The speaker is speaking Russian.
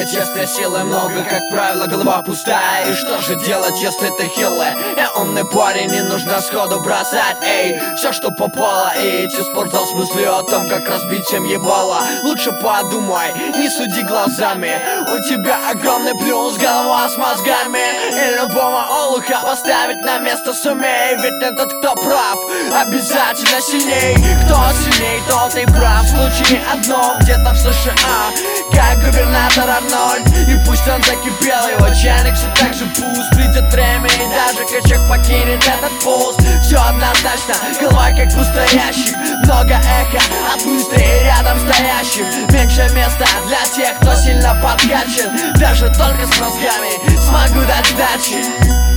делать, если силы много? Как правило, голова пустая. И что же делать, если ты хилый? Я умный парень, не нужно сходу бросать, эй, все, что попало. И идти в спортзал с мыслью о том, как разбить всем ебало. Лучше подумай, не суди глазами. У тебя огромный плюс, голова с мозгами. И любого олуха поставить на место сумей. Ведь не тот, кто прав, обязательно сильней. Кто сильней, тот и прав. В случае одном, где-то в США, как губернатор Арнольд. И пусть он закипел, его чайник все так же пуст. Придет время и даже качок покинет этот пуст. Все однозначно, голова как пустой ящик. Много эха от мыслей рядом стоящих. Меньше места для тех, кто сильно подкачан. Даже только с мозгами смогу дать сдачи.